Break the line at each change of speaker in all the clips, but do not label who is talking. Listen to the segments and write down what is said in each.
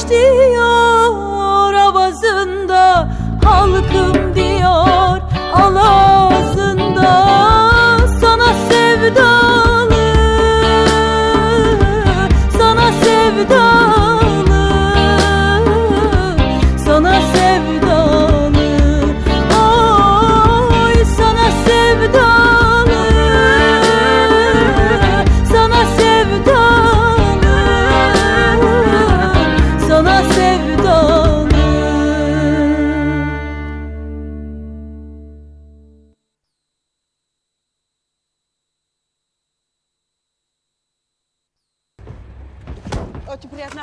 diyor avazında, halkım diyor alazında. Sana sevdalı, sana sevdalı, sana sevdalı, oy sana sevdalı, sana sevdalı, sana sevdalı.
Очень приятно.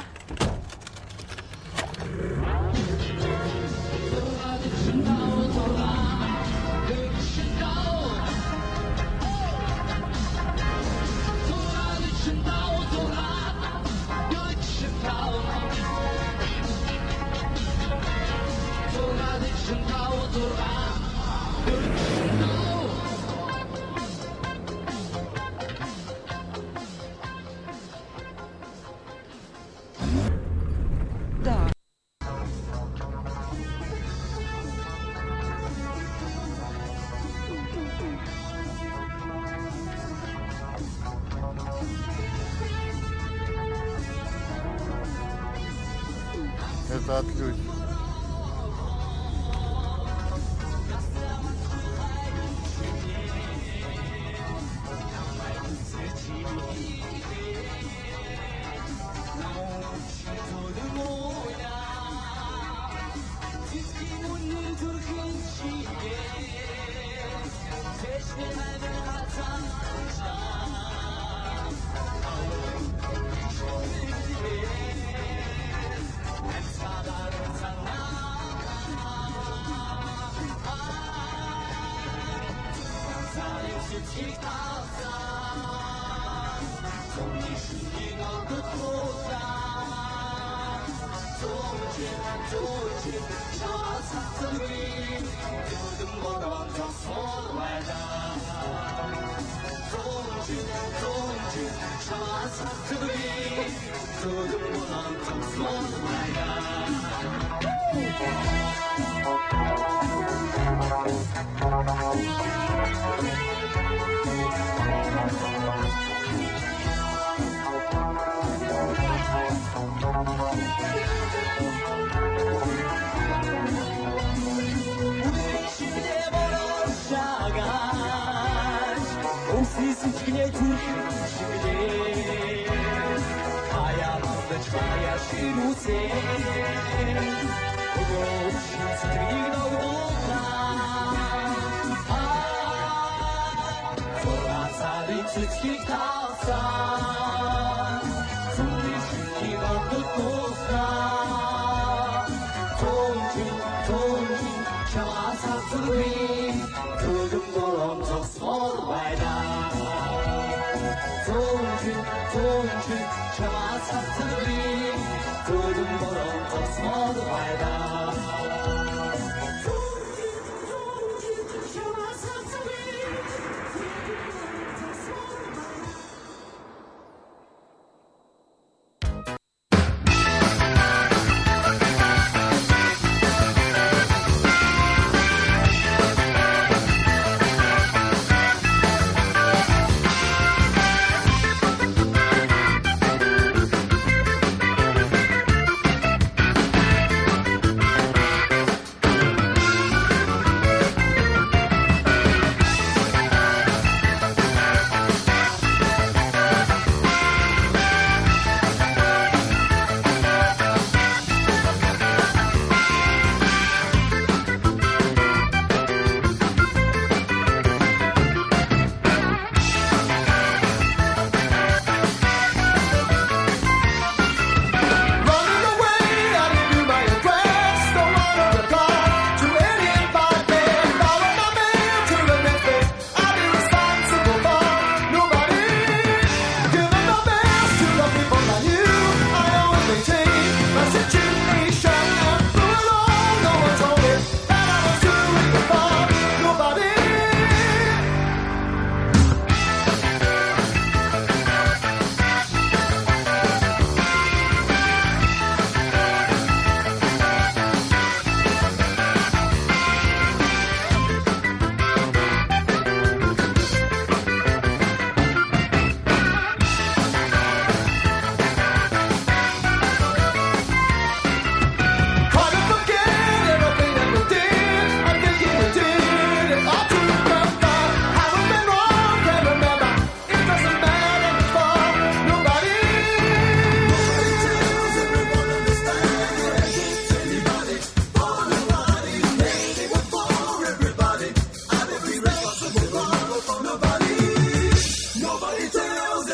Да.
Это отключить.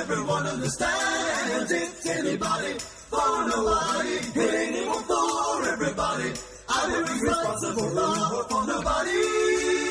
everyone understands. It's anybody for nobody. It ain't even for everybody. I will be responsible for nobody.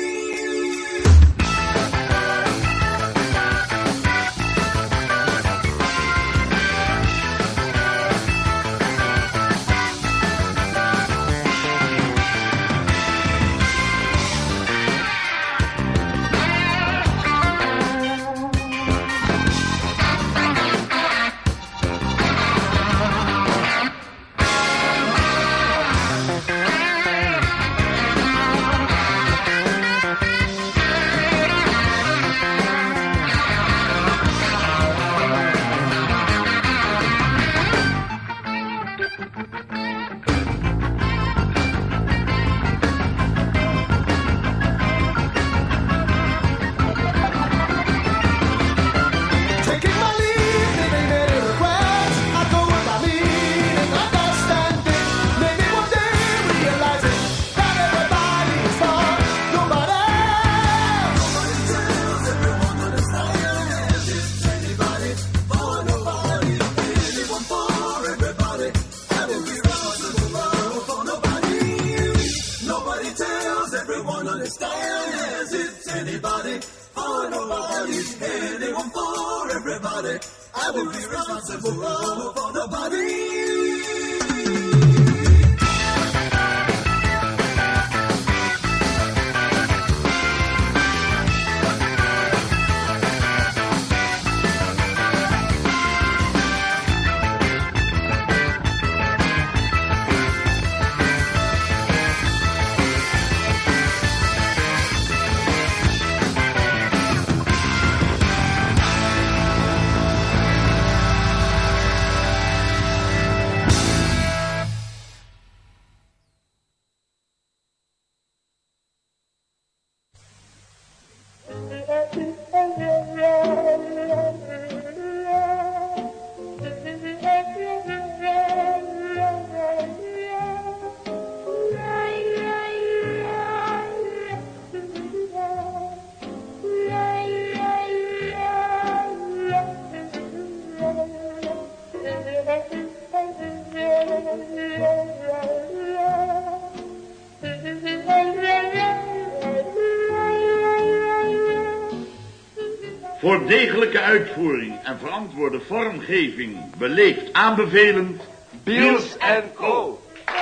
Voor degelijke uitvoering en verantwoorde vormgeving beleefd aanbevelend
Biels & Co.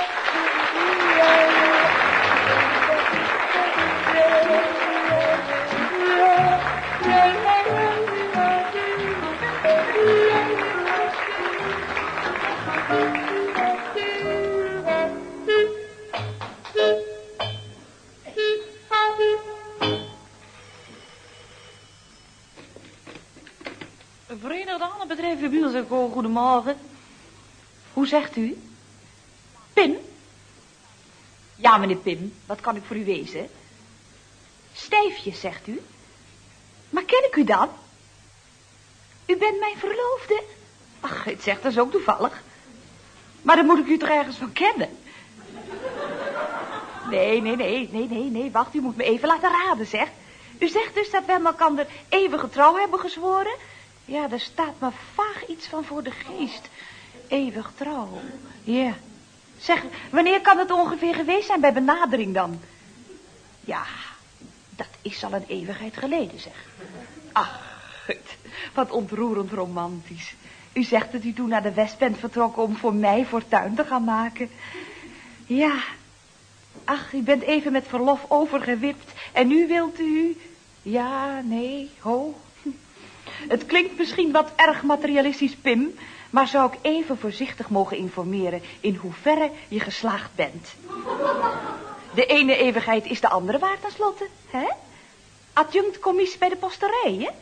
Verenigde Hanenbedrijven Biels & Co. Goedemorgen. Hoe zegt u? Pim? Ja, meneer Pim, wat kan ik voor u wezen? Stijfjes, zegt u? Maar ken ik u dan? U bent mijn verloofde? Ach, het zegt dat is ook toevallig. Maar dan moet ik u toch ergens van kennen? Nee, wacht, u moet me even laten raden, zeg. U zegt dus dat we elkaar eeuwige trouw hebben gezworen? Ja, daar staat me vaag iets van voor de geest. Eeuwig trouw, ja. Zeg, wanneer kan het ongeveer geweest zijn bij benadering dan? Ja, dat is al een eeuwigheid geleden, zeg. Ach, wat ontroerend romantisch. U zegt dat u toen naar de West bent vertrokken om voor mij fortuin te gaan maken. Ja, ach, u bent even met verlof overgewipt en nu wilt u... Ja, nee, ho. Het klinkt misschien wat erg materialistisch, Pim, maar zou ik even voorzichtig mogen informeren in hoeverre je geslaagd bent. De ene eeuwigheid is de andere waard tenslotte, hè? Adjunct-commissie bij de posterij, hè?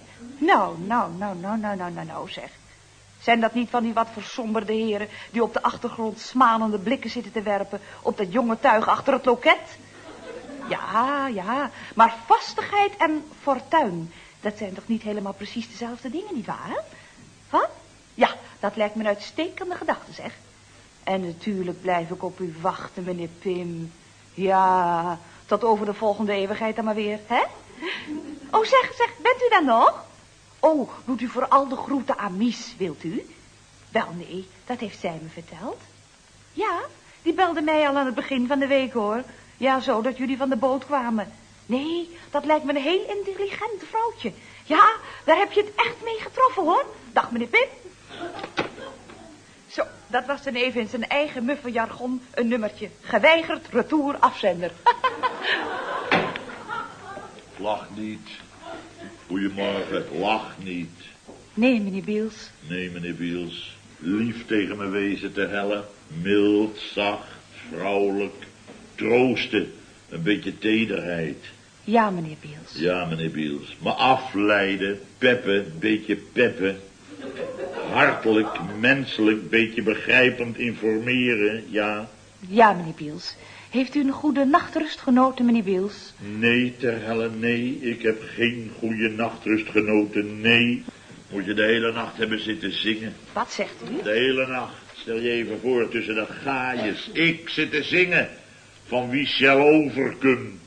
Nou, zeg. Zijn dat niet van die wat versomberde heren die op de achtergrond smalende blikken zitten te werpen op dat jonge tuig achter het loket? Ja, maar vastigheid en fortuin, dat zijn toch niet helemaal precies dezelfde dingen, nietwaar? Wat? Ja, dat lijkt me een uitstekende gedachte, zeg. En natuurlijk blijf ik op u wachten, meneer Pim. Ja, tot over de volgende eeuwigheid dan maar weer, hè? Oh, zeg, bent u daar nog? Oh, doet u vooral de groeten aan Mies, wilt u? Wel, nee, dat heeft zij me verteld. Ja, die belde mij al aan het begin van de week, hoor. Ja, zo dat jullie van de boot kwamen. Nee, dat lijkt me een heel intelligent vrouwtje. Ja, daar heb je het echt mee getroffen, hoor. Dag, meneer Pip. Zo, dat was dan even in zijn eigen muffe jargon een nummertje. Geweigerd, retour, afzender.
Lach niet. Goedemorgen, lach niet.
Nee, meneer Biels.
Nee, meneer Biels. Lief tegen me wezen te hellen. Mild, zacht, vrouwelijk. Troosten. Een beetje tederheid.
Ja, meneer Biels.
Ja, meneer Biels. Me afleiden. Peppen, beetje peppen. Hartelijk, menselijk, beetje begrijpend informeren, ja.
Ja, meneer Biels. Heeft u een goede nachtrust genoten, meneer Biels?
Nee, ter helle, nee. Ik heb geen goede nachtrust genoten, nee. Moet je de hele nacht hebben zitten zingen.
Wat zegt u?
De hele nacht. Stel je even voor, tussen de gaaiers. Ik zit te zingen. Van wie shall overkum.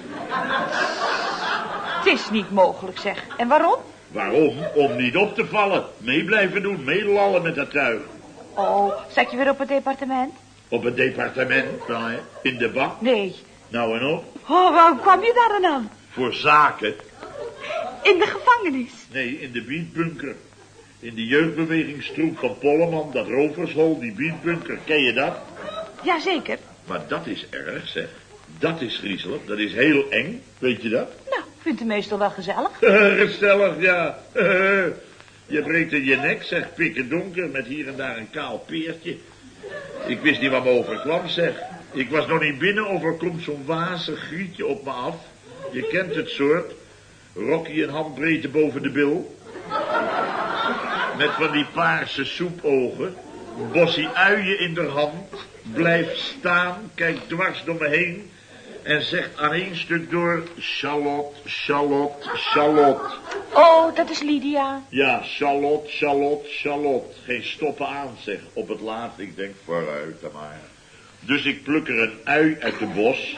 Het is niet mogelijk, zeg. En waarom?
Waarom? Om niet op te vallen. Mee blijven doen, meelallen met dat tuig.
Oh, zat je weer op het departement?
Op het departement, wel hè? In de bak.
Nee.
Nou en op.
Oh, waarom kwam je daar dan aan?
Voor zaken.
In de gevangenis.
Nee, in de beatbunker. In de jeugdbewegingstroep van Polleman, dat rovershol, die beatbunker. Ken je dat?
Jazeker.
Maar dat is erg, zeg. Dat is griezelig, dat is heel eng. Weet je dat?
Nou, ik vind het meestal wel gezellig.
Gezellig, ja. Je breekt in je nek, zeg, pikken donker, met hier en daar een kaal peertje. Ik wist niet wat me overkwam, zeg. Ik was nog niet binnen of er komt zo'n wazig grietje op me af. Je kent het soort. Rocky een handbreedte boven de bil. Met van die paarse soepogen. Bossie uien in de hand. Blijft staan, kijkt dwars door me heen. En zegt aan één stuk door, Charlotte, Charlotte, Charlotte.
Oh, dat is Lydia.
Ja, Charlotte, Charlotte, Charlotte. Geen stoppen aan, zeg. Op het laatst, ik denk, vooruit dan maar. Dus ik pluk er een ui uit de bos.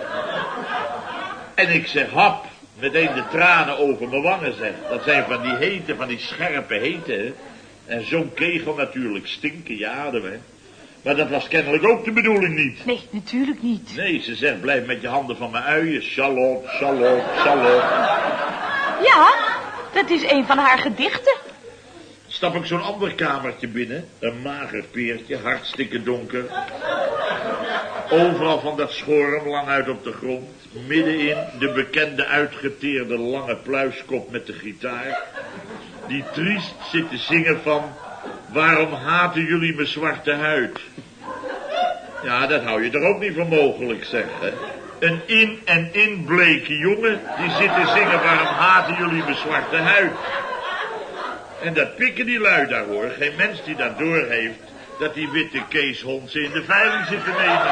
En ik zeg, hap, meteen de tranen over mijn wangen, zeg. Dat zijn van die hete, van die scherpe hete, hè. En zo'n kegel natuurlijk, stinken je adem, hè. Maar dat was kennelijk ook de bedoeling niet.
Nee, natuurlijk niet.
Nee, ze zegt, blijf met je handen van mijn uien. Charlotte, Charlotte, Charlotte.
Ja, dat is een van haar gedichten.
Stap ik zo'n ander kamertje binnen. Een mager peertje, hartstikke donker. Overal van dat schorm lang uit op de grond. Middenin de bekende uitgeteerde lange pluiskop met de gitaar. Die triest zit te zingen van... Waarom haten jullie mijn zwarte huid? Ja, dat hou je er ook niet voor mogelijk, zeg. Hè? Een in en in bleke jongen die zit te zingen... Waarom haten jullie mijn zwarte huid? En dat pikken die lui daar, hoor. Geen mens die dat doorheeft... dat die witte Keeshond ze in de veiling zit te nemen.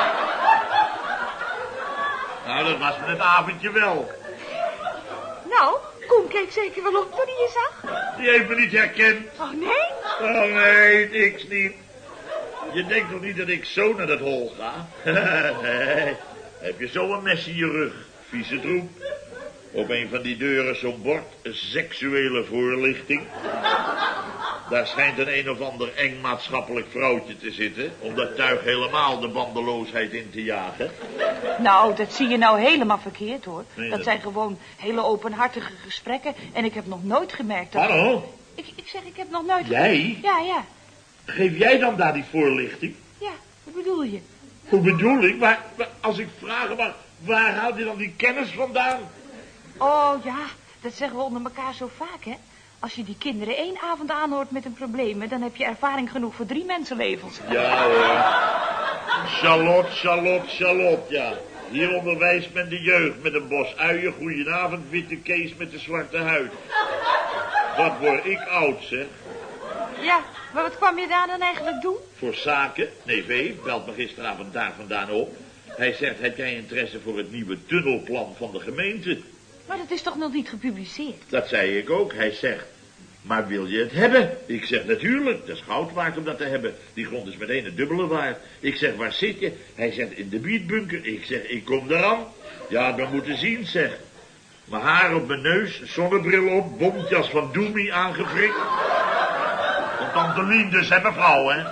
Nou, dat was me het avondje wel.
Nou, Koen keek zeker wel op toen hij je zag.
Die heeft me niet herkend.
Oh, nee?
Oh nee, niks niet. Je denkt toch niet dat ik zo naar dat hol ga? Nee. Heb je zo een mes in je rug? Vieze troep. Op een van die deuren zo'n bord, een seksuele voorlichting. Daar schijnt een of ander eng maatschappelijk vrouwtje te zitten... om dat tuig helemaal de bandeloosheid in te jagen.
Nou, dat zie je nou helemaal verkeerd, hoor.
Nee,
dat zijn gewoon hele openhartige gesprekken... en ik heb nog nooit gemerkt dat...
Hallo?
Ik zeg, ik heb nog nooit...
Jij?
Ja.
Geef jij dan daar die voorlichting?
Ja, wat bedoel je?
Hoe bedoel ik? Maar als ik vragen mag, waar haal je dan die kennis vandaan?
Oh, ja, dat zeggen we onder elkaar zo vaak, hè? Als je die kinderen 1 avond aanhoort met hun problemen... dan heb je ervaring genoeg voor 3 mensenlevens.
Ja, hoor. Charlotte, Charlotte, Charlotte, ja. Hier onderwijst men de jeugd met een bos uien. Goedenavond, witte Kees met de zwarte huid. Wat word ik oud, zeg.
Ja, maar wat kwam je daar dan eigenlijk doen?
Voor zaken. Nee, Vee belt me gisteravond daar vandaan op. Hij zegt, heb jij interesse voor het nieuwe tunnelplan van de gemeente?
Maar dat is toch nog niet gepubliceerd?
Dat zei ik ook. Hij zegt, maar wil je het hebben? Ik zeg, natuurlijk, dat is goud waard om dat te hebben. Die grond is meteen het dubbele waard. Ik zeg, waar zit je? Hij zegt, in de beatbunker. Ik zeg, ik kom eraan. Ja, we moeten zien, zeg. Mijn haar op mijn neus, zonnebril op, bontjas van Doemie aangefrikt. Van tante Lien dus, hè mevrouw, hè?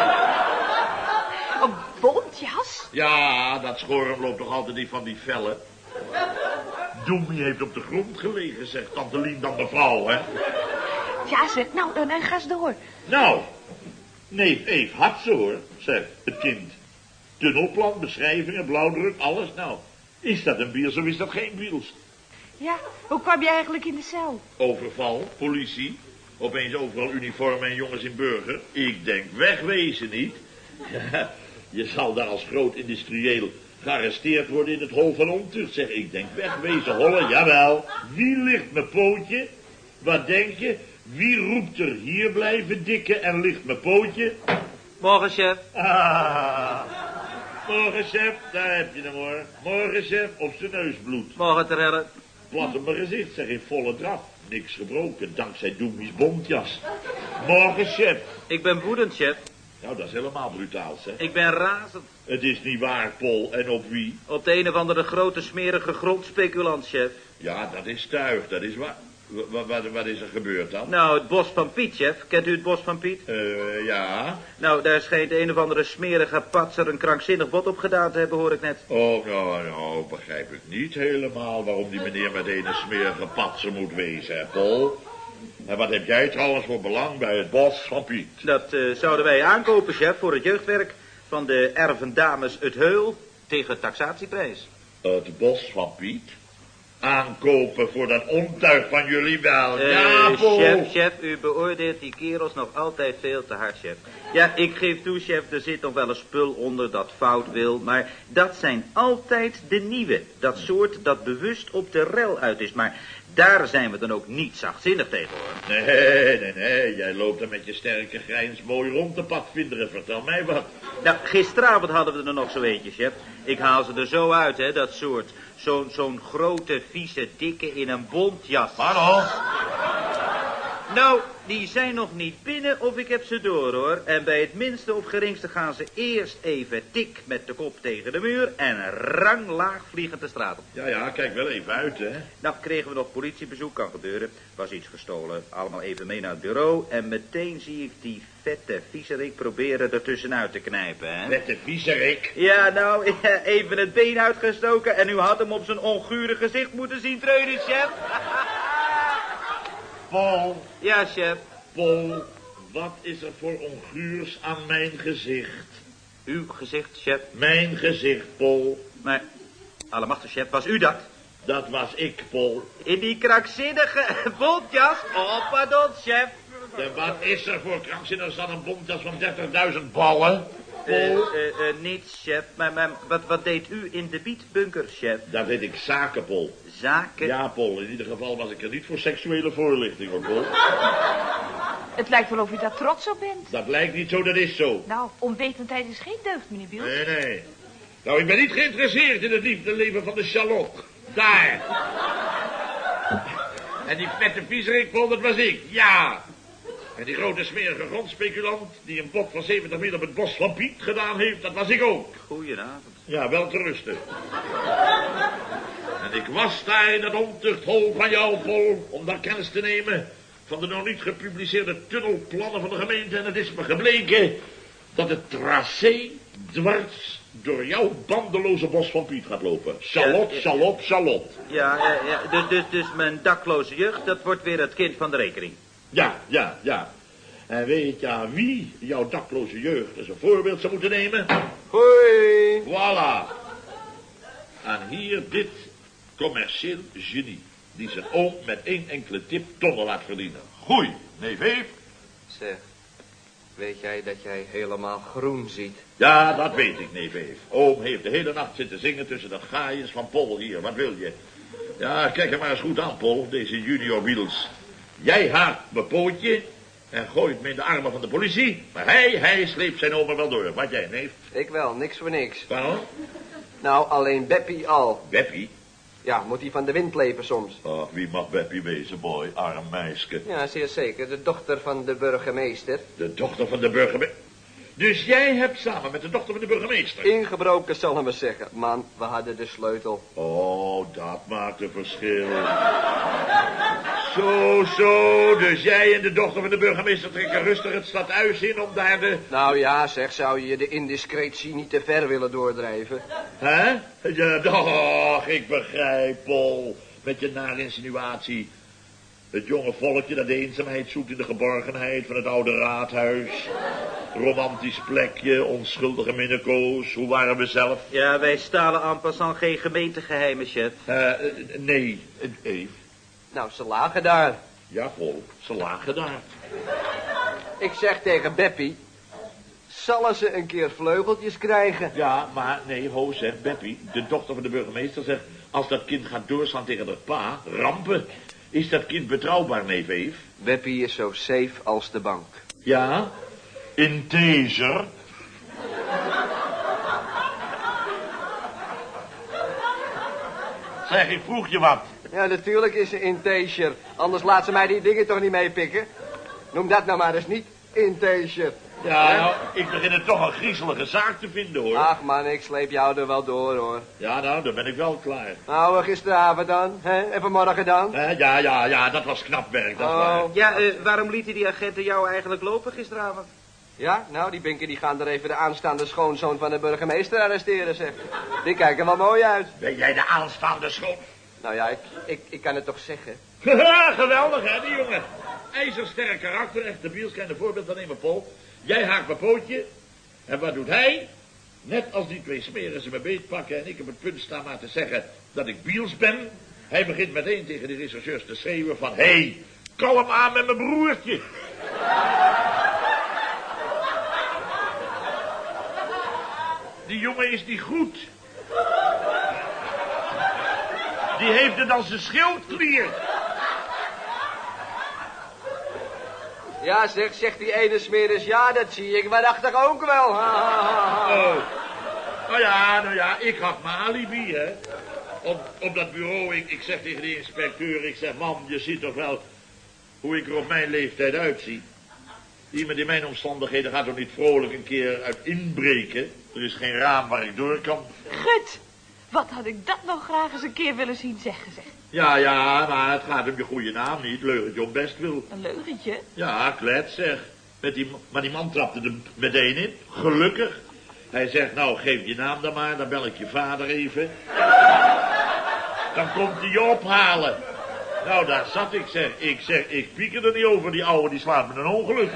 Een bontjas?
Ja, dat schorum loopt toch altijd niet van die vellen. Doemie heeft op de grond gelegen, zegt tante Lien dan mevrouw, hè?
Ja, zeg, nou, dan ga eens door.
Nou, neef Eef had ze hoor, zegt het kind. Tunnelplan, beschrijvingen, blauwdruk, alles. Nou, is dat een biels of is dat geen biels?
Ja, hoe kwam je eigenlijk in de cel?
Overval, politie, opeens overal uniformen en jongens in burger. Ik denk wegwezen niet. Ja, je zal daar als groot industrieel gearresteerd worden in het hol van ontucht. Zeg, ik denk wegwezen hollen, jawel. Wie ligt mijn pootje? Wat denk je? Wie roept er hier blijven dikken en ligt mijn pootje?
Morgen, chef.
Ah, morgen chef, daar heb je hem hoor. Morgen chef, op zijn neus bloed.
Morgen, Terelle.
Plat op mijn gezicht, zeg in volle draf. Niks gebroken, dankzij Doemies bontjas. Morgen chef.
Ik ben woedend, chef.
Nou, dat is helemaal brutaal, zeg.
Ik ben razend.
Het is niet waar, Pol, en op wie?
Op de een of andere grote smerige grondspeculant, chef.
Ja, dat is tuig, dat is waar. Wat is er gebeurd dan?
Nou, het bos van Piet, chef. Kent u het bos van Piet?
Ja.
Nou, daar schijnt een of andere smerige patser een krankzinnig bod op gedaan te hebben, hoor ik net.
Oh, nou, begrijp ik niet helemaal waarom die meneer met een smerige patser moet wezen, hè, Pol? En wat heb jij trouwens voor belang bij het bos van Piet?
Dat zouden wij aankopen, chef, voor het jeugdwerk van de ervendames Het Heul tegen taxatieprijs.
Het bos van Piet? Aankopen voor dat ontuig van jullie wel. Ja, Pol.
Chef, u beoordeelt die kerels nog altijd veel te hard, chef. Ja, ik geef toe, chef, er zit nog wel een spul onder dat fout wil, maar dat zijn altijd de nieuwe. Dat soort dat bewust op de rel uit is, maar daar zijn we dan ook niet zachtzinnig tegen, hoor.
Nee, jij loopt er met je sterke grijns mooi rond te padvinderen, vertel mij wat.
Nou, gisteravond hadden we er nog zo eentje, chef. Ik haal ze er zo uit, hè, dat soort. Zo'n grote, vieze, dikke in een bontjas.
Waarom?
Nou, die zijn nog niet binnen of ik heb ze door, hoor. En bij het minste of geringste gaan ze eerst even tik met de kop tegen de muur en ranglaag vliegend de straat op.
Ja, kijk wel even uit, hè.
Nou, kregen we nog politiebezoek, kan gebeuren. Was iets gestolen. Allemaal even mee naar het bureau. En meteen zie ik die vette viezerik proberen er tussenuit te knijpen, hè.
Vette viezerik?
Ja, nou, even het been uitgestoken en u had hem op zijn ongure gezicht moeten zien treunen, chef.
Pol.
Ja, chef.
Pol, wat is er voor onguurs aan mijn gezicht?
Uw gezicht, chef.
Mijn gezicht, Pol.
Maar, allemachtig, chef, was u dat?
Dat was ik, Pol.
In die krankzinnige bontjas? Oh, pardon, chef.
En wat is er voor krankzinnig dan een bontjas van 30.000 ballen?
Niets, chef. Maar wat deed u in de bietbunker, chef?
Dat weet ik zaken, Pol.
Zaken?
Ja, Pol. In ieder geval was ik er niet voor seksuele voorlichting, hoor, Pol.
Het lijkt wel of u daar trots op bent.
Dat lijkt niet zo, dat is zo.
Nou, onwetendheid is geen deugd, meneer Biels.
Nee. Nou, ik ben niet geïnteresseerd in het liefdeleven van de Charlotte. Daar. En die vette viezerik, Pol, dat was ik. Ja. En die grote smerige grondspeculant die een bod van 70 meter op het bos van Piet gedaan heeft, dat was ik ook.
Goedenavond.
Ja, wel te rusten. En ik was daar in het ontuchthol van jou, Pol, om daar kennis te nemen van de nog niet gepubliceerde tunnelplannen van de gemeente. En het is me gebleken dat het tracé dwars door jouw bandeloze bos van Piet gaat lopen. Charlotte.
Ja, dus mijn dakloze jeugd, dat wordt weer het kind van de rekening.
Ja. En weet je aan wie jouw dakloze jeugd als een voorbeeld zou moeten nemen?
Hoi.
Voilà. En hier dit commercieel genie, die zijn oom met 1 enkele tip tonnen laat verdienen. Goeie, neef Eef.
Zeg, weet jij dat jij helemaal groen ziet?
Ja, dat weet ik, neef Eef. Oom heeft de hele nacht zitten zingen tussen de gaaiers van Pol hier. Wat wil je? Ja, kijk er maar eens goed aan, Pol, deze junior Wiels. Jij haakt mijn pootje en gooit me in de armen van de politie. Maar hij sleept zijn oma wel door. Wat jij, neef?
Ik wel, niks voor niks.
Waarom?
Nou, alleen Beppie al.
Beppie?
Ja, moet hij van de wind leven soms.
Ach, wie mag Beppie wezen, boy? Arm meisje.
Ja, zeer zeker. De dochter van de burgemeester.
De dochter van de burgemeester. Dus jij hebt samen met de dochter van de burgemeester...
Ingebroken, zullen we zeggen. Man, we hadden de sleutel.
Oh, Oh, dat maakt een verschil. Zo, dus jij en de dochter van de burgemeester trekken rustig het stadhuis in om daar de...
Nou ja, zeg, zou je de indiscretie niet te ver willen doordrijven?
Hè? Ja, doch, ik begrijp, Paul. Met je nare insinuatie. Het jonge volkje dat de eenzaamheid zoekt in de geborgenheid van het oude raadhuis. Romantisch plekje, onschuldige minnekoos. Hoe waren we zelf?
Ja, wij stalen en passant geen gemeentegeheimen, chef.
Nee, Eve.
Nou, ze lagen daar.
Ja, Paul, ze lagen daar.
Ik zeg tegen Beppie, zullen ze een keer vleugeltjes krijgen?
Ja, maar nee, ho, zegt Beppie, de dochter van de burgemeester, zegt... als dat kind gaat doorslaan tegen haar pa, rampen. Is dat kind betrouwbaar, neef Eve?
Beppie is zo safe als de bank.
Ja, in taser. Zeg, ik vroeg je wat.
Ja, natuurlijk is ze in taser. Anders laat ze mij die dingen toch niet meepikken. Noem dat nou maar eens niet in taser.
Ja, nou, ik begin het toch een griezelige zaak te vinden, hoor.
Ach man, ik sleep jou er wel door, hoor.
Ja, nou, dan ben ik wel klaar.
Nou, gisteravond dan, hè? En vanmorgen dan?
Ja, dat was knap werk, dat is waar.
Ja, waarom lieten die agenten jou eigenlijk lopen gisteravond?
Ja, nou, die binken die gaan er even de aanstaande schoonzoon van de burgemeester arresteren, zeg. Die kijken wel mooi uit.
Ben jij de aanstaande schoon?
Nou ja, ik kan het toch zeggen.
Geweldig, hè, die jongen. IJzersterk karakter, echt de bielschijnde voorbeeld van nemen, Paul. Jij haakt mijn pootje. En wat doet hij? Net als die twee smeren ze me beetpakken en ik op het punt sta maar te zeggen dat ik biels ben. Hij begint meteen tegen de rechercheurs te schreeuwen van... Hé, kalm aan met mijn broertje. Die jongen is niet goed. Die heeft het als een schildklier.
Ja, zegt die ene smeris, ja, dat zie ik, maar dacht ik ook wel.
Oh. Nou ja, ik had mijn alibi, hè. Op dat bureau, ik zeg tegen de inspecteur, ik zeg, man, je ziet toch wel hoe ik er op mijn leeftijd uitzie. Iemand in mijn omstandigheden gaat toch niet vrolijk een keer uit inbreken. Er is geen raam waar ik door kan.
Gut, wat had ik dat nog graag eens een keer willen zien zeggen, zeg.
Ja, maar het gaat om je goede naam niet. Leugentje om best wil.
Een leugentje?
Ja, klets zeg. Maar die man trapte er meteen in. Gelukkig. Hij zegt, nou, geef je naam dan maar. Dan bel ik je vader even. Dan komt hij je ophalen. Nou, daar zat ik, zeg. Ik pieker er niet over. Die ouwe, die slaat me een ongeluk.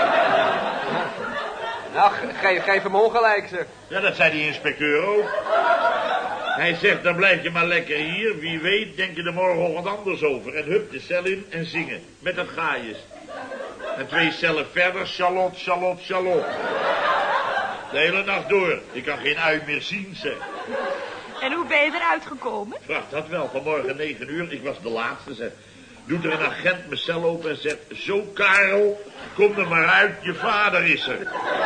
Nou, geef hem ongelijk, zeg.
Ja, dat zei die inspecteur ook. Hij zegt, dan blijf je maar lekker hier. Wie weet, denk je er morgenochtend anders over. En hup, de cel in en zingen. Met dat gaaiers. En 2 cellen verder, Charlotte, Charlotte, Charlotte. De hele nacht door. Ik kan geen ui meer zien, zeg.
En hoe ben je eruit gekomen?
Vraag dat wel, vanmorgen 9 uur. Ik was de laatste, zeg. Doet er een agent mijn cel open en zegt... Zo, Karel, kom er maar uit, je vader is er.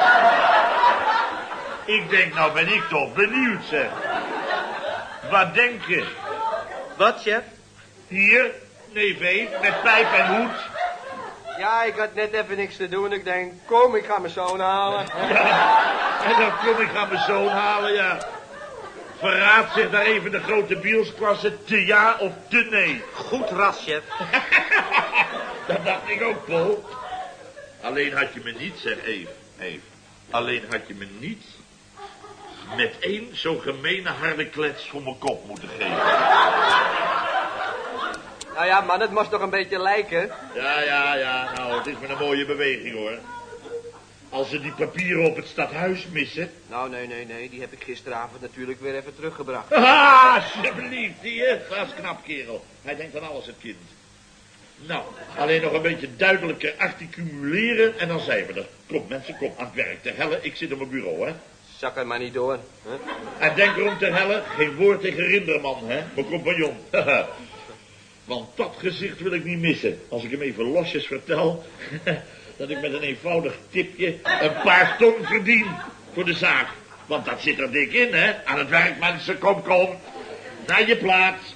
Ik denk, nou ben ik toch benieuwd, zeg. Wat denk je?
Wat, chef?
Hier, neef Eve, met pijp en hoed.
Ja, ik had net even niks te doen. Ik denk, kom, ik ga mijn zoon halen.
Ja, en dan kom ik aan mijn zoon halen, ja. Verraadt zich daar even de grote bielsklasse te ja of te nee.
Goed ras, chef.
Dat dacht ik ook, Paul. Alleen had je me niet, zeg Eve. Alleen had je me niet met 1 zo'n gemene harde klets voor mijn kop moeten geven.
Nou ja, man, het moest toch een beetje lijken.
Ja, nou, het is maar een mooie beweging, hoor. Als ze die papieren op het stadhuis missen...
Nou, nee, die heb ik gisteravond natuurlijk weer even teruggebracht.
Ah, alsjeblieft, zie je? Dat is knap, kerel. Hij denkt aan alles, het kind. Nou, alleen nog een beetje duidelijker articuleren en dan zijn we er. Kom, mensen, kom aan het werk. Ter helle, ik zit op mijn bureau, hè.
Zak er maar niet door, hè?
En denk erom, ter helle, geen woord tegen Rinderman, hè. Mijn compagnon. Want dat gezicht wil ik niet missen. Als ik hem even losjes vertel... dat ik met een eenvoudig tipje een paar ton verdien voor de zaak. Want dat zit er dik in, hè. Aan het werk, mensen, kom. Naar je plaats.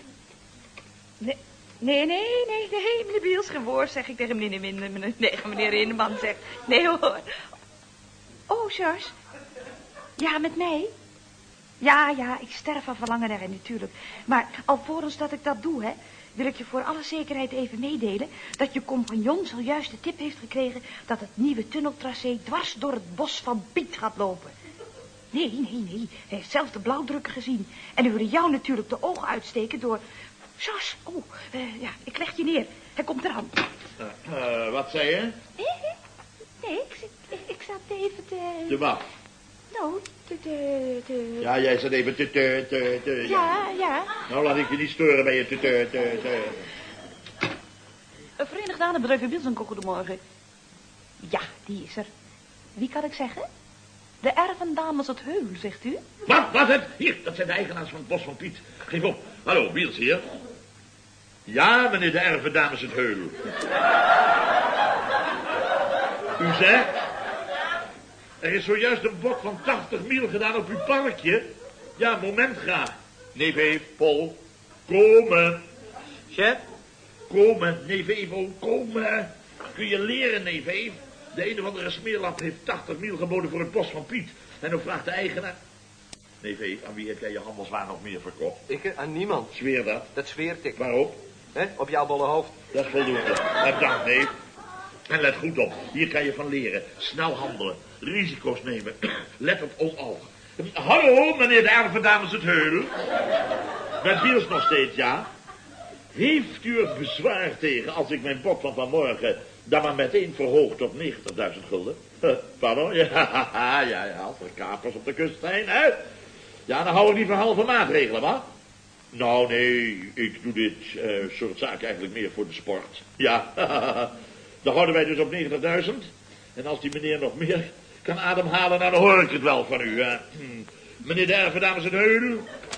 Nee, meneer Biels, geen woord, zeg ik tegen meneer Rinderman, zeg. Nee hoor. Oh, George. Ja, met mij? Ja, ik sterf van verlangen daarin natuurlijk. Maar alvorens dat ik dat doe, hè, wil ik je voor alle zekerheid even meedelen dat je compagnon zojuist de tip heeft gekregen dat het nieuwe tunneltracé dwars door het bos van Piet gaat lopen. Nee. Hij heeft zelf de blauwdrukken gezien. En hij wilde jou natuurlijk de ogen uitsteken door... Jos, ja, ik leg je neer. Hij komt eraan.
Wat zei je?
Nee, ik zat even te...
De wat?
Nou, te...
Ja, jij zat even te...
Ja.
Nou, laat ik je niet storen bij je te...
Verenigde Hanenbedrijven Wilson, goedemorgen. Ja, die is er. Wie kan ik zeggen? De ervendames het Heul, zegt u?
Wat het? Hier, dat zijn de eigenaars van het bos van Piet. Geef op. Hallo, Wiels hier. Ja, meneer de ervendames het Heul. U zegt... Er is zojuist een bod van 80 mil gedaan op uw parkje. Ja, moment graag. Neef Eve, Paul. Komen.
Chef?
Komen, neef Eve, komen. Kun je leren, neef Eve? De een of andere smeerlap heeft 80 mil geboden voor het bos van Piet. En dan vraagt de eigenaar... Neef Eve, aan wie heb jij je handelswaar nog meer verkocht?
Ik? Aan niemand.
Zweer dat.
Dat zweert ik.
Waarop?
Hè? Op jouw bolle hoofd.
Dat is voldoende. Dank, neef. En let goed op. Hier kan je van leren. Snel handelen. Risico's nemen. Let op oog. Hallo, meneer de ervendames het Heul. Met Biels nog steeds, ja? Heeft u er bezwaar tegen als ik mijn bod van vanmorgen dan maar meteen verhoog tot 90.000 gulden? Pardon? Ja, als er kapers op de kust zijn, hè? Ja, dan hou ik niet van halve maatregelen, maar... Nou, nee, ik doe dit soort zaken eigenlijk meer voor de sport. Ja, dan houden wij dus op 90.000. En als die meneer nog meer kan ademhalen, nou, dan hoor ik het wel van u. Meneer de ervendames het Heul.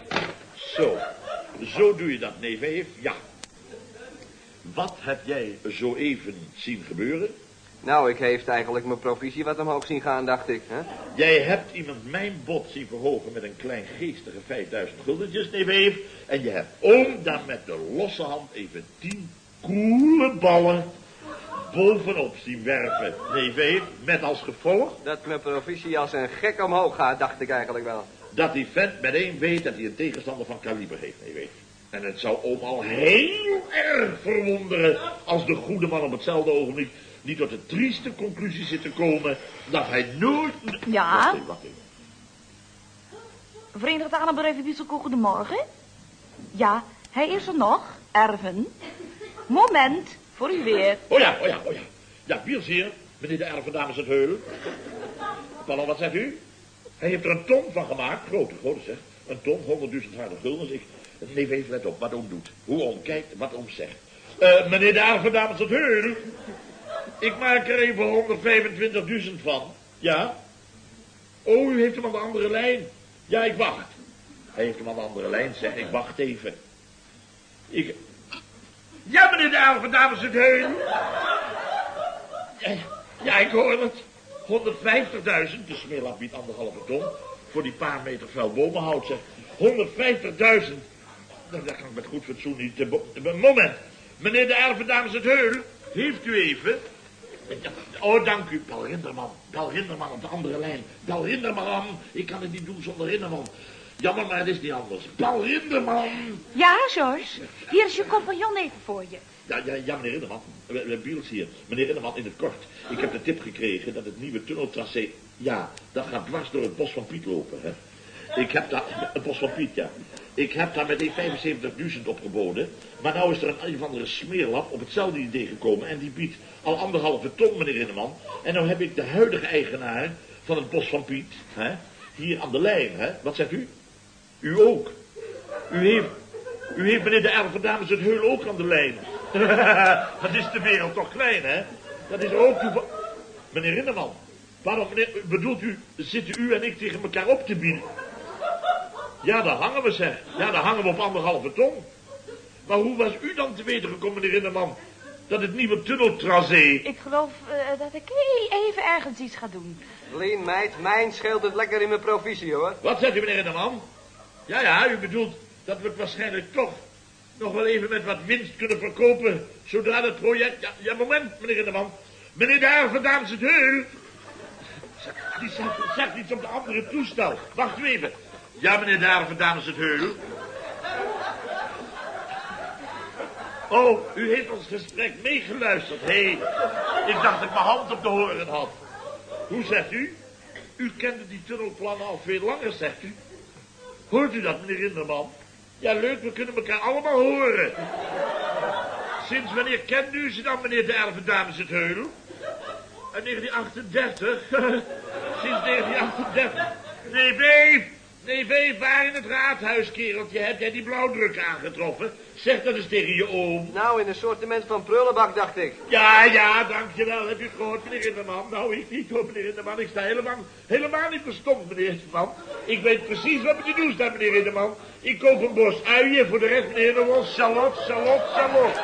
Zo doe je dat, neef Eve, ja. Wat heb jij zo even zien gebeuren?
Nou, ik heeft eigenlijk mijn provisie wat omhoog zien gaan, dacht ik. Hè?
Jij hebt iemand mijn bod zien verhogen met een klein geestige 5000 guldentjes, neef Eve. En je hebt ook dan met de losse hand even 10 koele ballen bovenop zien werpen, neef Eve. Met als gevolg...
Dat mijn provisie als een gek omhoog gaat, dacht ik eigenlijk wel.
Dat die vent meteen weet dat hij een tegenstander van kaliber heeft, neef Eve. En het zou oom al heel erg verwonderen als de goede man op hetzelfde ogenblik niet tot de trieste conclusie zit te komen dat hij nooit...
Ja?
Wacht even.
Verenigde Hanenbedrijven Wieselko, goedemorgen. Ja, hij is er nog, Erven. Moment, voor u weer.
Oh ja. Ja, Biels hier, meneer de ervendames het Heul. Pardon, wat zegt u? Hij heeft er een ton van gemaakt, grote zeg. Een ton, 100.000 harde guldens. Neef even let op wat oom doet. Hoe oom kijkt, wat oom zegt. Meneer de ervendames het Heul. Ik maak er even 125.000 van. Ja? Oh, u heeft hem aan de andere lijn. Ja, ik wacht. Hij heeft hem aan de andere lijn, zeg. Ik wacht even. Ja, meneer de ervendames het Heul. Ja, ik hoor het. 150.000, de smeerlap biedt 1,5 ton. Voor die paar meter vuil bomenhout, zeg. 150.000. Dat kan ik met goed fatsoen niet... Moment. Meneer de ervendames het Heul. Heeft u even... Oh, dank u, Paul Rinderman. Paul Rinderman op de andere lijn. Paul Rinderman. Ik kan het niet doen zonder Rinderman. Jammer, maar het is niet anders. Paul Rinderman.
Ja, George. Hier is je compagnon even voor je.
Ja, meneer Rinderman. Biels hier. Meneer Rinderman, in het kort. Ik heb de tip gekregen dat het nieuwe tunneltracé... Ja, dat gaat dwars door het bos van Piet lopen, hè. Ik heb daar... Het bos van Piet, ja. Ik heb daar meteen 75.000 opgeboden. Maar nou is er een of andere smeerlap op hetzelfde idee gekomen. En die biedt al 1,5 ton, meneer Rinderman. En nou heb ik de huidige eigenaar van het bos van Piet, hè, hier aan de lijn, hè. Wat zegt u? U ook. U heeft meneer de ervendames het Heul ook aan de lijn. Dat is de wereld toch klein, hè? Dat is ook toeval... Meneer Rinderman, waarom, meneer, bedoelt u, zitten u en ik tegen elkaar op te bieden? Ja, daar hangen we, zeg. Ja, daar hangen we op 1,5 ton. Maar hoe was u dan te weten gekomen, meneer Rinderman, dat het nieuwe tunneltracé...
Ik geloof dat ik even ergens iets ga doen.
Lien, meid, mijn scheelt het lekker in mijn provisie, hoor.
Wat zegt u, meneer Rinderman? Ja, u bedoelt dat we het waarschijnlijk toch nog wel even met wat winst kunnen verkopen, zodra het project... Ja, moment, meneer Rinderman. Meneer de ervendames het Heul. Die zegt iets op de andere toestel. Wacht u even. Ja, meneer de Erve, dames het Heul. Oh, u heeft ons gesprek meegeluisterd. Hé, ik dacht dat ik mijn hand op de horen had. Hoe zegt u? U kende die tunnelplannen al veel langer, zegt u. Hoort u dat, meneer Rinderman? Ja, leuk, we kunnen elkaar allemaal horen. Sinds wanneer kende u ze dan, meneer de Erve, dames het Heul? Uit 1938? Sinds 1938. Nee, beef, waar in het raadhuis, kereltje, heb jij die blauwdruk aangetroffen? Zeg dat eens tegen je oom.
Nou, in een soortement van prullenbak, dacht ik.
Ja, dankjewel. Heb je het gehoord, meneer Rinderman? Nou, ik niet hoor, meneer Rinderman. Ik sta helemaal niet verstomd, meneer Rinderman. Ik weet precies wat me te doen staat, meneer Rinderman. Ik koop een bos uien, voor de rest, meneer Rinderman, salot.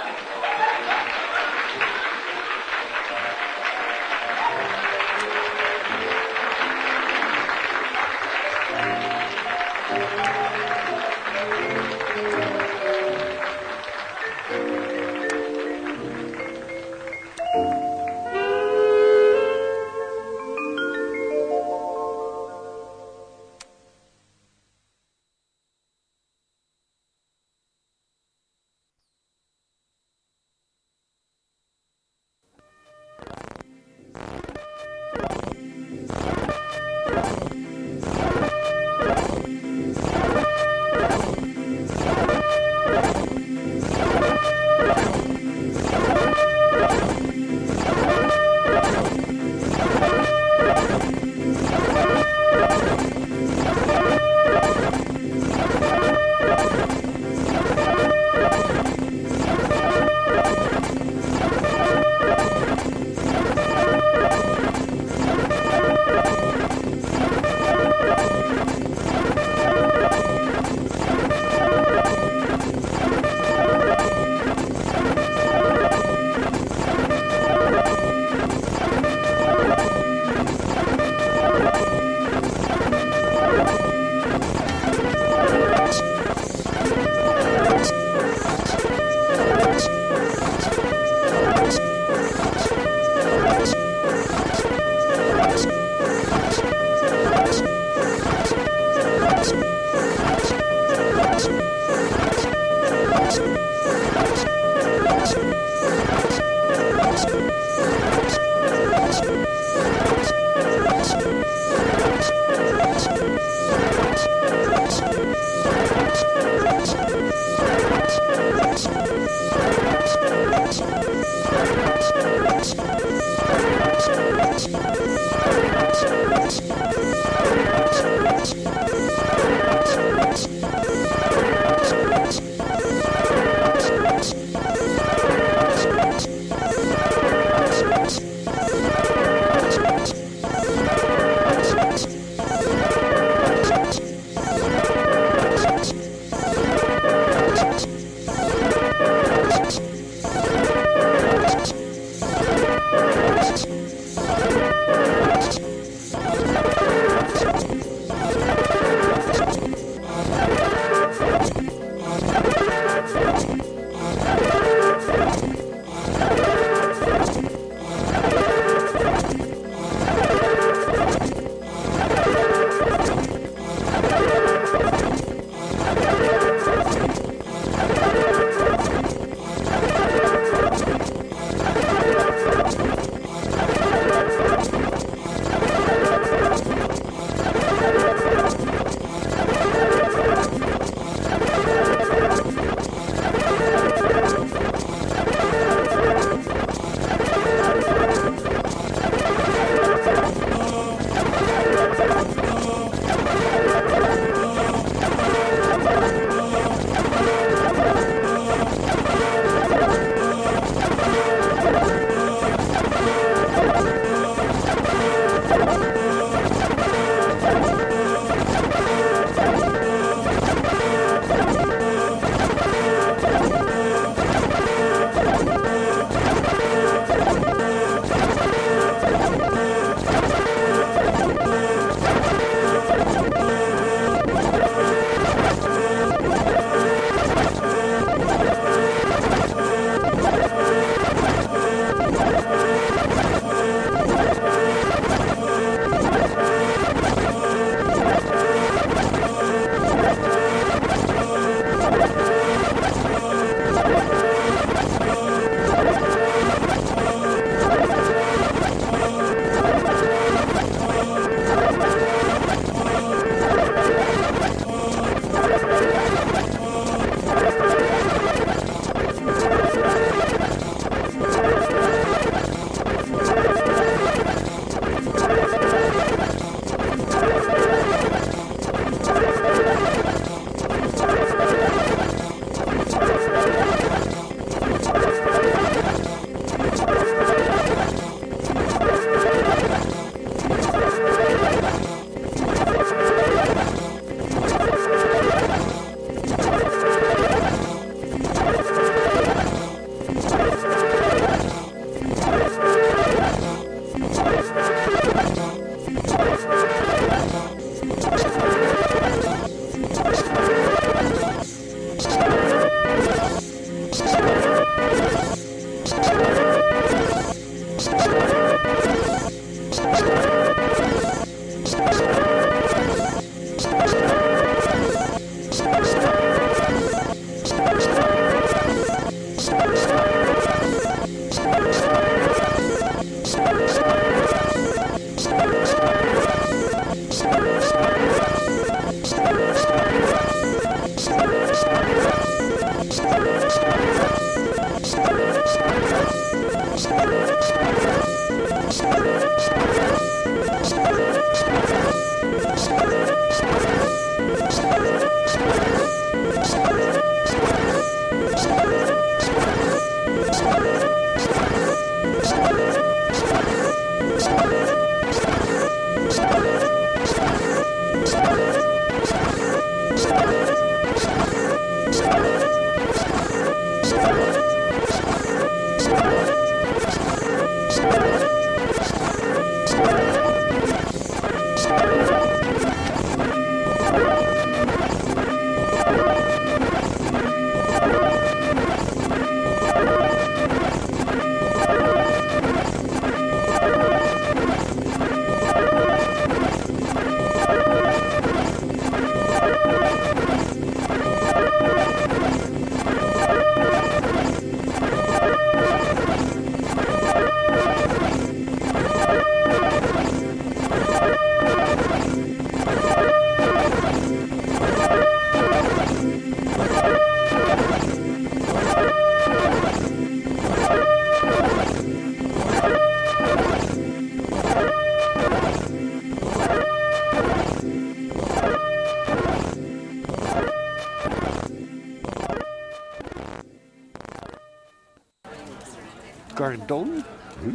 Cardon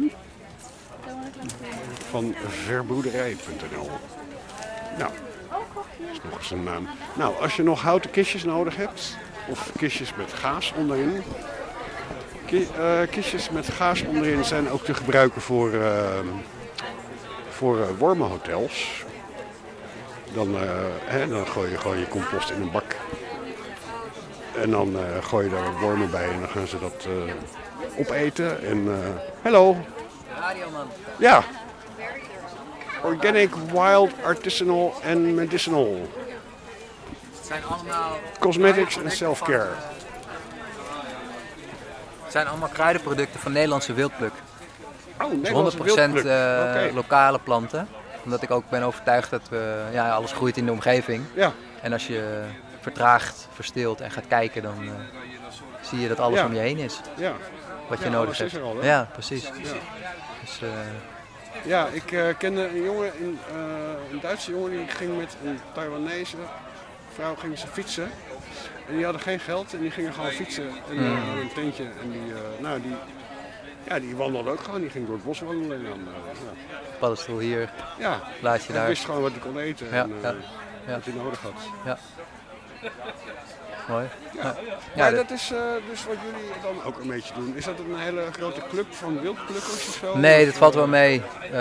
van verboerderij.nl. Nou, dat is nog eens een naam. Nou, als je nog houten kistjes nodig hebt, of kistjes met gaas onderin. Kistjes met gaas onderin zijn ook te gebruiken voor wormenhotels. Dan gooi je gewoon je compost in een bak. En dan gooi je daar wormen bij en dan gaan ze dat opeten. En hallo.
Radioman.
Ja. Organic, wild, artisanal en medicinal.
Het zijn allemaal
Cosmetics en self-care.
Het zijn allemaal kruidenproducten van Nederlandse wildpluk.
Oh,
Dus
Nederlandse
100%
wildpluk. Okay.
lokale planten. Omdat ik ook ben overtuigd dat alles groeit in de omgeving.
Ja.
En als je vertraagt, verstilt en gaat kijken, dan zie je dat alles om je heen is.
Ja.
Wat je nodig hebt.
Al,
ja, precies.
Ja.
Dus,
ja, ik kende een jongen, een Duitse jongen, die ging met een Taiwanese vrouw gingen ze fietsen. En die hadden geen geld en die gingen gewoon fietsen en een tentje. En die wandelden ook gewoon, die ging door het bos wandelen. En dan,
paddenstoel hier,
ja,
blaadje daar.
Hij wist gewoon wat hij kon eten en wat hij nodig had.
Ja. Mooi.
Ja. Maar dat is dus wat jullie dan ook een beetje doen. Is dat een hele grote club van wildplukkers of zo?
Nee, dat valt wel mee.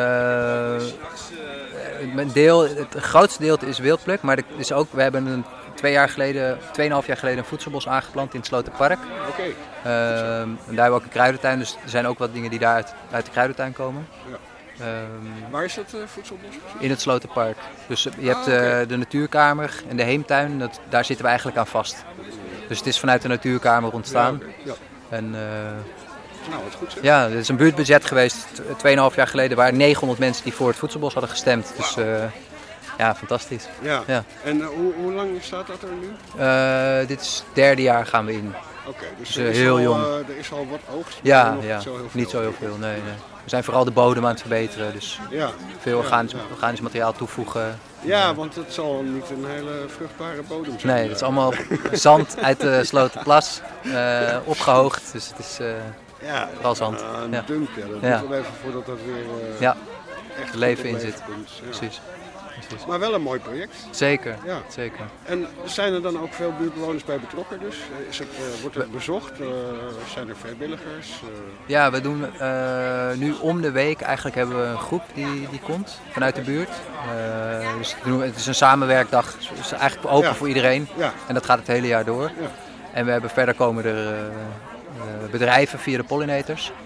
Het grootste deel is wildpluk, maar we hebben 2,5 jaar geleden een voedselbos aangeplant in het Sloterpark.
Oké.
En daar hebben we ook een kruidentuin, dus er zijn ook wat dingen die daar uit de kruidentuin komen. Ja.
Waar is dat voedselbos?
In het Sloterpark. Dus je hebt de natuurkamer en de heemtuin, daar zitten we eigenlijk aan vast. Dus het is vanuit de natuurkamer ontstaan.
Ja.
En,
nou, wat goed zeg.
Ja, het is een buurtbudget geweest. 2,5 jaar geleden waren 900 mensen die voor het voedselbos hadden gestemd. Dus ja, fantastisch.
Ja. En hoe lang staat dat er nu?
Dit is het 3e jaar gaan we in.
Oké, dus
heel jong.
Er is al wat oogst, maar
ja,
nog niet zo heel veel.
Nee. We zijn vooral de bodem aan het verbeteren, dus veel organisch materiaal toevoegen.
Ja, want het zal niet een hele vruchtbare bodem zijn.
Nee, het is allemaal zand uit de Sloterplas, opgehoogd, dus het is wel zand.
Een dump, dat moet wel even voordat dat weer echt
leven in zit. Precies.
Maar wel een mooi project.
Zeker,
ja.
Zeker.
En zijn er dan ook veel buurtbewoners bij betrokken dus? Wordt het bezocht? Zijn er vrijwilligers?
Ja, we doen nu om de week eigenlijk hebben we een groep die komt vanuit de buurt. Dus het is een samenwerkdag, dus het is eigenlijk open voor iedereen. Ja. En dat gaat het hele jaar door. Ja. En verder komen er bedrijven via de pollinators.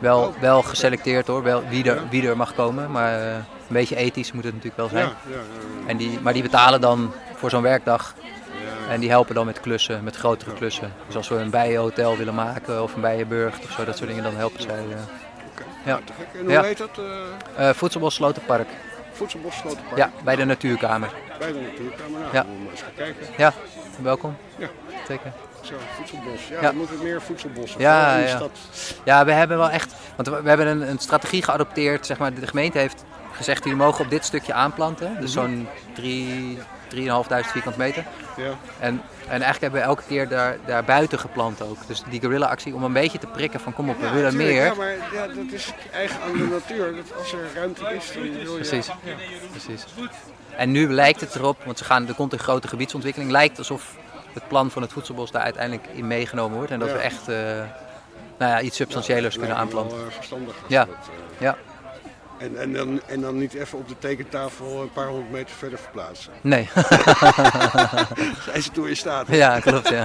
Wel geselecteerd hoor, wel wie er mag komen. Maar een beetje ethisch moet het natuurlijk wel zijn. Ja. Maar die betalen dan voor zo'n werkdag. En die helpen dan met klussen, met grotere klussen. Dus als we een bijenhotel willen maken of een bijenburcht of zo, dat soort dingen, dan helpen zij.
Ja. En hoe heet dat?
Voedselbos Slotenpark.
Voedselbos Slotenpark?
Ja, bij de Natuurkamer.
Bij de Natuurkamer, nou,
ja.
Moet eens gaan kijken.
Ja, welkom.
Ja.
Zeker.
Zo, voedselbos. Ja, er moeten meer voedselbossen
in
de stad.
Ja, we hebben wel echt, want we hebben een strategie geadopteerd, zeg maar, de gemeente heeft gezegd, jullie mogen op dit stukje aanplanten, dus zo'n 3.500 vierkante meter. Ja. En eigenlijk hebben we elke keer daar buiten geplant ook. Dus die guerrilla-actie om een beetje te prikken van kom op, we willen meer.
Ja, maar dat is eigen aan de natuur. Dat als er ruimte is, dan wil je...
Precies. En nu lijkt het erop, want er komt een grote gebiedsontwikkeling, lijkt alsof het plan van het voedselbos daar uiteindelijk in meegenomen wordt. En dat we echt iets substantiëlers kunnen aanplanten.
Verstandig.
Ja. Ja.
En dan niet even op de tekentafel een paar honderd meter verder verplaatsen.
Nee.
Zijn ze toe in staat?
Ja, klopt, ja.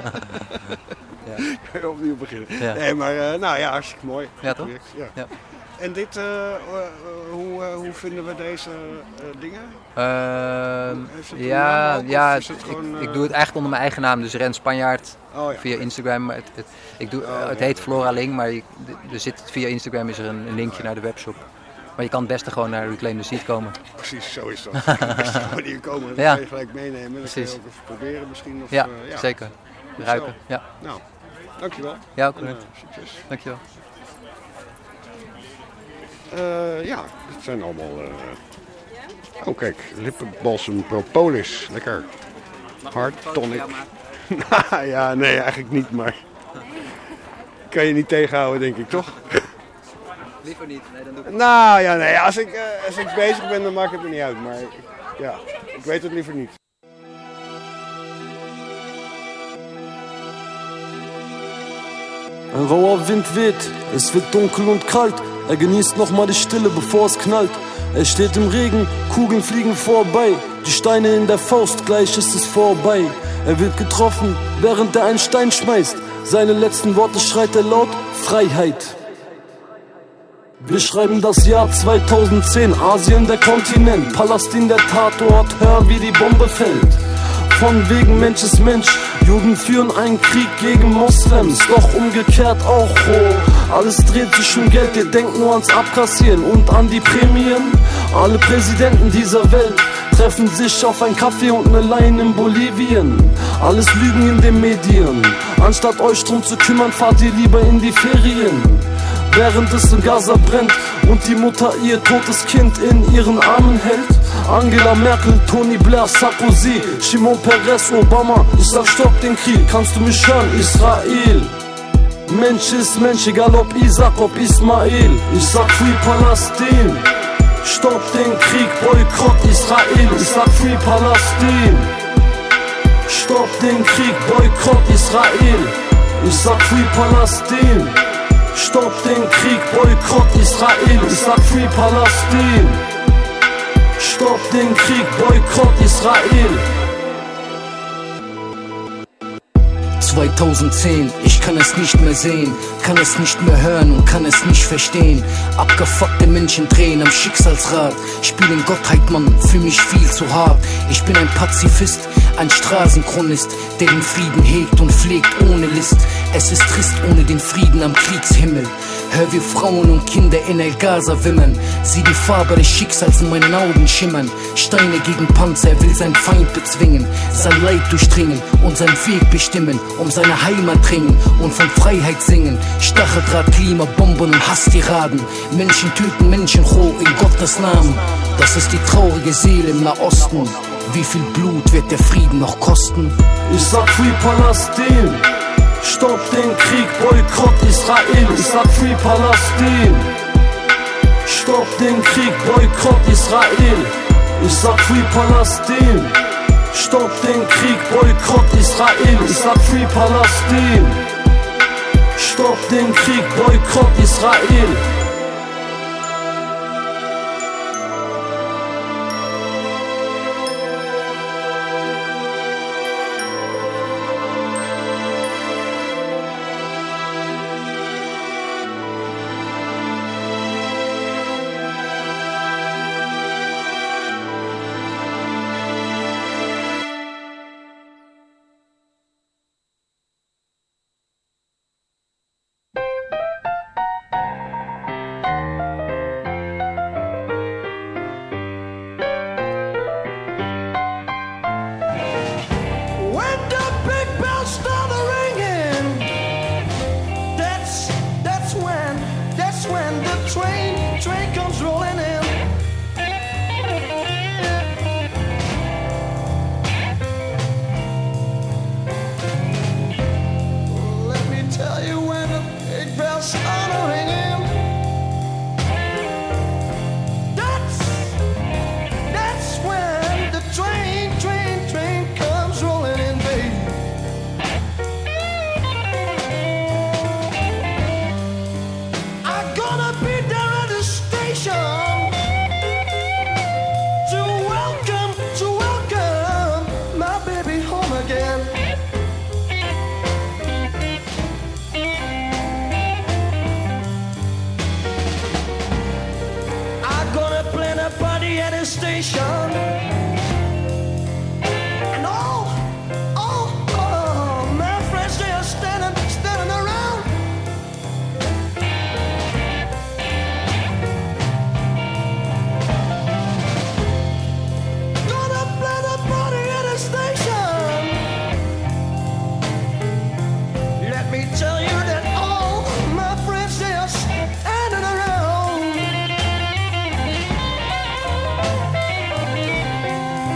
Kan je opnieuw beginnen.
Ja.
Nee, maar hartstikke mooi.
Ja, toch?
Ja. En dit, hoe vinden we deze dingen?
Ik doe het eigenlijk onder mijn eigen naam, dus Ren Spanjaard via Instagram. Het heet Flora Ling, maar via Instagram is er een linkje naar de webshop. Maar je kan het beste gewoon naar Reclaim the Seed komen.
Precies, zo is dat. Je kan het beste gewoon hier komen, dan kan je gelijk meenemen. Dan kun je ook even proberen misschien. Of,
zeker. Ruiken, ja.
Nou, dankjewel.
Ja, ook bedankt.
Succes.
Dankjewel.
Het zijn allemaal... Oh kijk, lippenbalsem propolis. Lekker. Hard tonic. Ja, nee, eigenlijk niet, maar... Kan je niet tegenhouden, denk ik, toch?
Liever niet, nee, dan doe ik het.
Nou ja, nee, als ik bezig ben, dan maakt het me niet uit. Maar ik weet het liever niet.
Ein rauer Wind weht, es wird dunkel und kalt. Er genießt nochmal die Stille, bevor es knallt. Er steht im Regen, Kugeln fliegen vorbei. Die Steine in der Faust, gleich ist es vorbei. Er wird getroffen, während er einen Stein schmeißt. Seine letzten Worte schreit er laut, Freiheit. Wir schreiben das Jahr 2010, Asien der Kontinent. Palästina der Tatort, hör wie die Bombe fällt. Von wegen Mensch ist Mensch, Juden führen einen Krieg gegen Moslems, doch umgekehrt auch, alles dreht sich um Geld, ihr denkt nur ans Abkassieren und an die Prämien. Alle Präsidenten dieser Welt treffen sich auf ein Kaffee und eine Line in Bolivien. Alles Lügen in den Medien, anstatt euch drum zu kümmern, fahrt ihr lieber in die Ferien. Während es in Gaza brennt und die Mutter ihr totes Kind in ihren Armen hält. Angela Merkel, Tony Blair, Sarkozy, Shimon Peres, Obama. Ich sag stopp den Krieg, kannst du mich hören, Israel? Mensch ist Mensch, egal ob Isaac, ob Ismail. Ich sag Free Palästin. Stopp den Krieg, Boykott Israel. Ich sag Free Palästin. Stopp den Krieg, Boykott Israel. Ich sag Free Palästin. Stopp den Krieg, Boykott Israel. Ich sag Free Palästin. Stopp den Krieg, Boykott Israel. 2010, ich kann es nicht mehr sehen, kann es nicht mehr hören und kann es nicht verstehen. Abgefuckte Menschen drehen am Schicksalsrad, spielen Gottheit, Mann, für mich viel zu hart. Ich bin ein Pazifist, ein Straßenchronist, der den Frieden hegt und pflegt ohne List. Es ist trist ohne den Frieden am Kriegshimmel. Hör wie Frauen und Kinder in El Gaza wimmern. Sieh die Farbe des Schicksals in meinen Augen schimmern. Steine gegen Panzer, er will seinen Feind bezwingen, sein Leid durchdringen und seinen Weg bestimmen, um seine Heimat dringen und von Freiheit singen. Stacheldraht, Klima, Bomben und Hasstiraden. Menschen töten Menschen hoch in Gottes Namen. Das ist die traurige Seele im Nahosten. Wie viel Blut wird der Frieden noch kosten? Ich sag Free Palästin. Stopp den Krieg, Boykott Israel. Ich sag Free Palästin. Stopp den Krieg, Boykott Israel. Ich sag Free Palästin. Stopp den Krieg, Boykott Israel. Ich sag Free Palästin. Stopp den Krieg, Boykott Israel.
party at a station. And all my friends, they are standing around. Gonna plan a party at a station. Let me tell you that all my friends, they are standing around.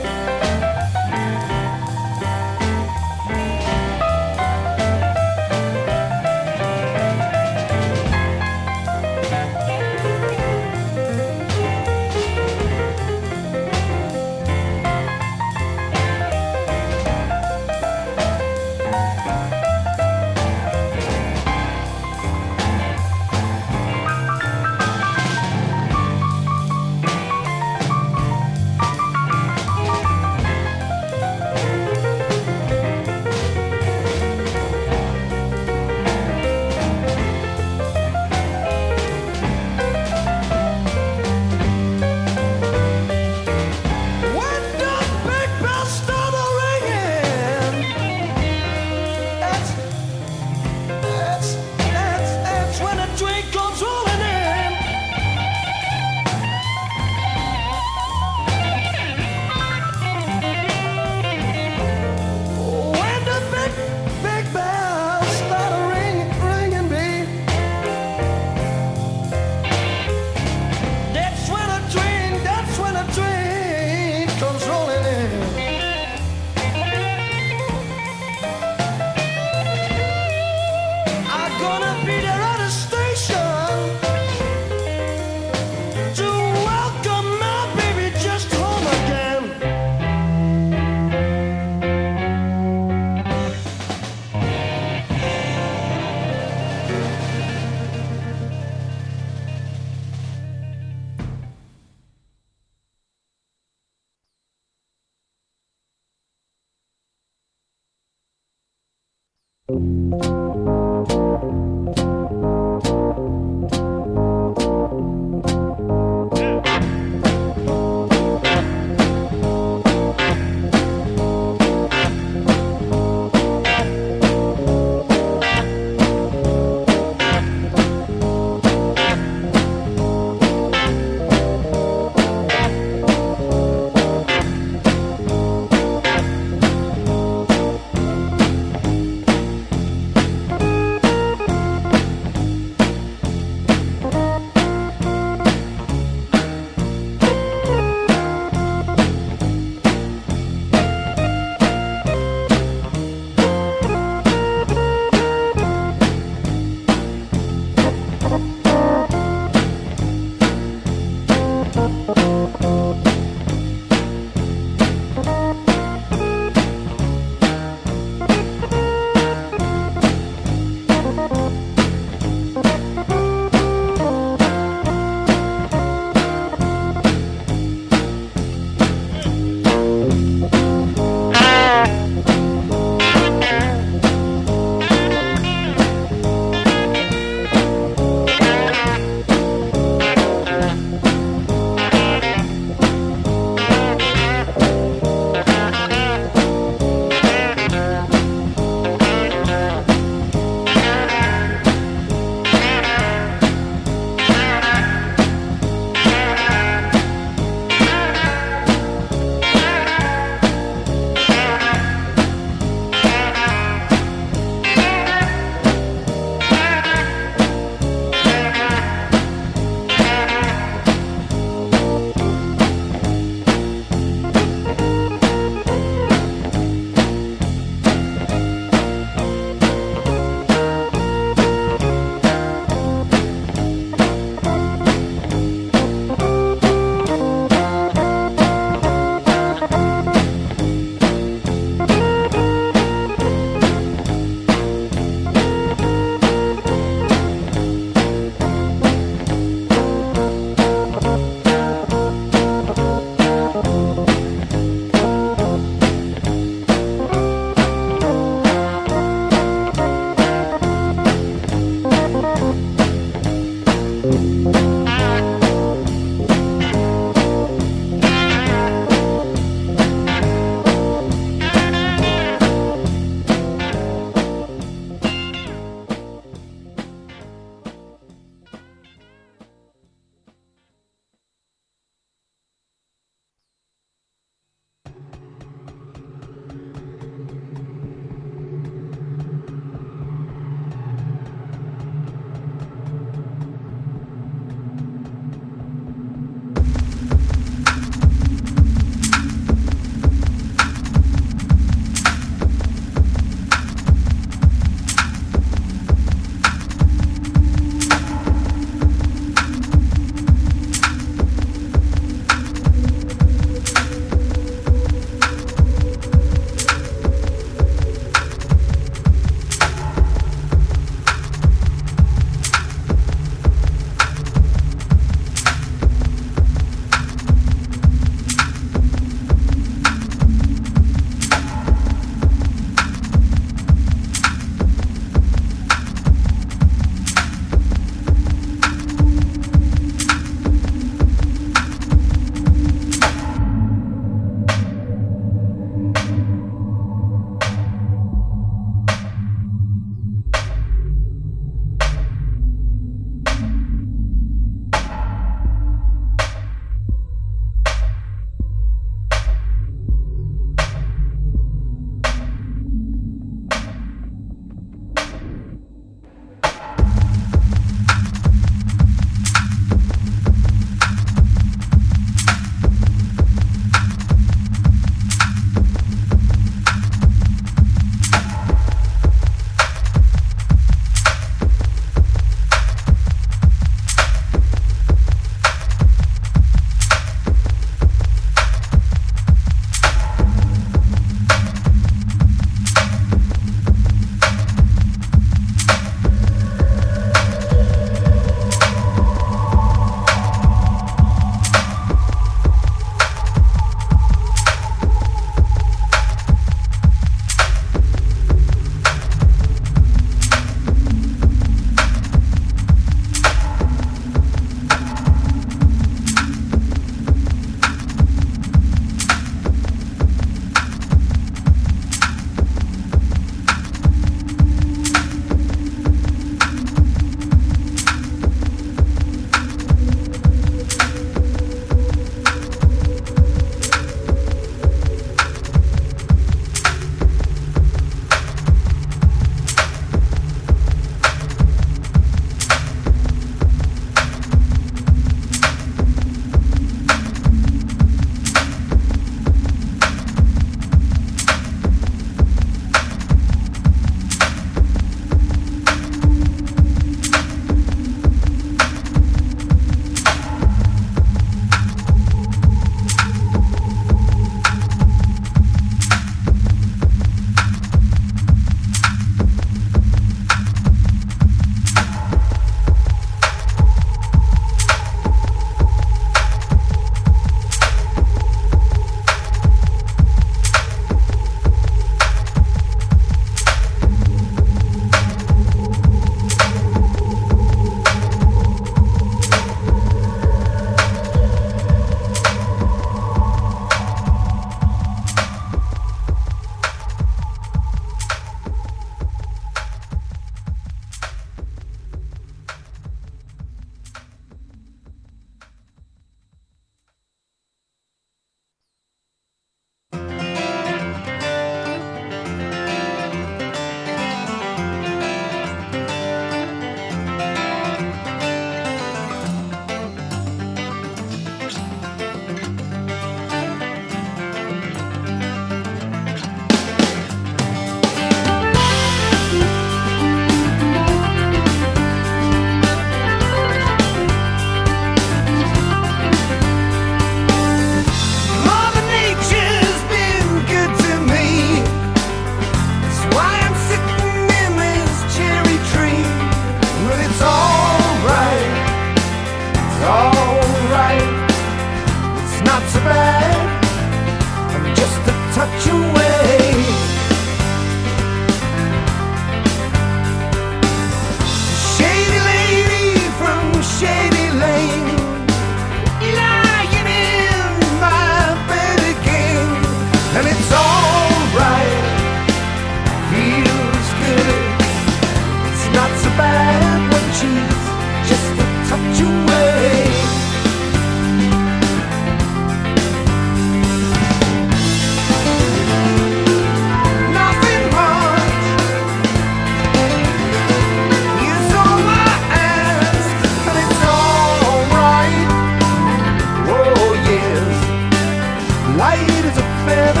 river